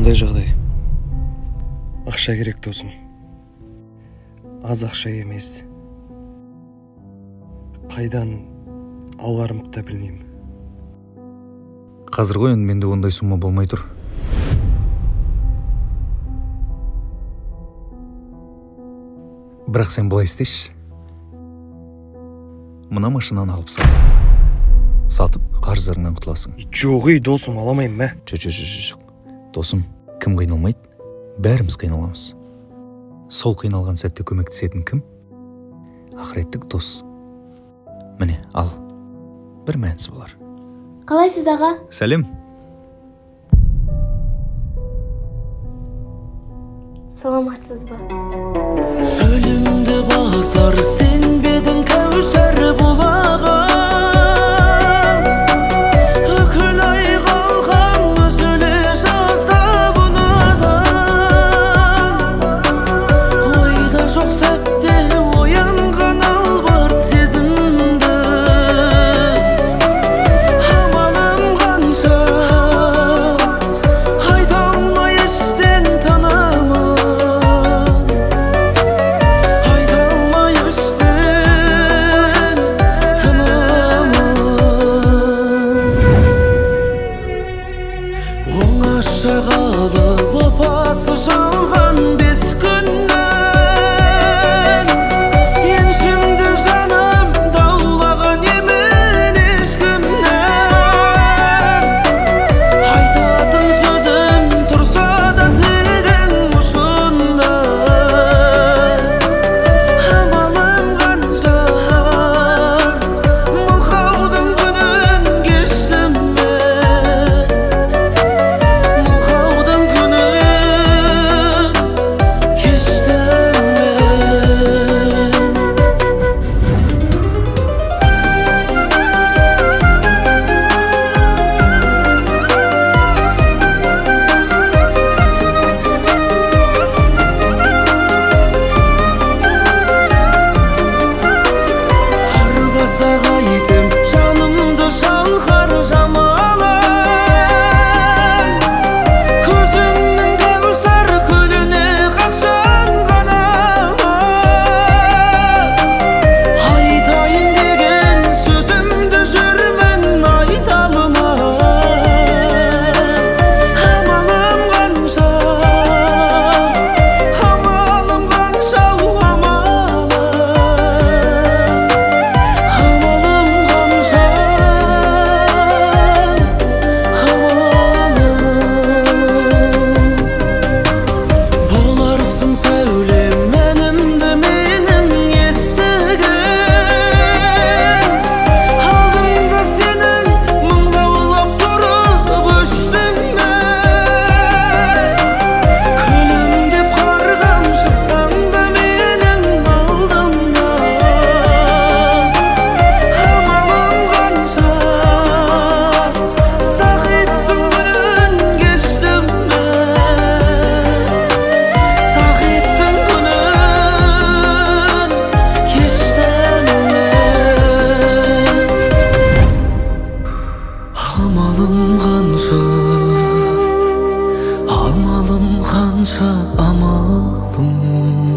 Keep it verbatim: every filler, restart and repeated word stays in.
мындай жагдай. Акча керек досым. Аз акча эмес. Кайдан аларымды да билмейм. Казыр ғой, менде ондай сумма болмай тур. Бірақ сен былай істеші. Мына машинаны алып сат. Сатып, қарыздарыңнан құтыласың. Жоқ ей, досым, аламайм мә. Жоқ-жоқ-жоқ. Досым, кім қиналмайды? Бәріміз қиналамыз. Сол қиналған сәтте көмектесетін кім? Ақыреттік дос. Міне, ал. Бір мәнісі болар. Қалайсыз аға? Сәлем. Саламатсыз ба? Шөлімді басар сен бедің кәусар бұлағым. Үкіл ай қалған үзілі жазда бұнадан. Ойда жоқ сәтте оянған албарт сезімді. Амалым қанша айта алмай іштен танамын. Оңашағалы опасы жалған бес күннен еншімді жаным даулаған емен ешкімнен. Айтатын сөзім тұрса да тілдің ұшында. Амалым қанша мылқаудың күнін кештім мен. Сағайтым жанымды шалқар жамалым. Көзімнің кәусар көліне қашан ғанамын. Айтайын деген сөзімді жүрмін айта алмай. Амалым қанша, амалым қанша, амалым. Боларсың сәулем мәнімді менің естіген. Алдымда сенің мұңлаулап тұрып өштім мен. Күлімдеп қарғам шықсаң да менің алдымда. Амалым қанша сағиттің күнін кештім мен. Сағиттің күнін кештім мен. Амалым қанша, амалым қанша, амалым.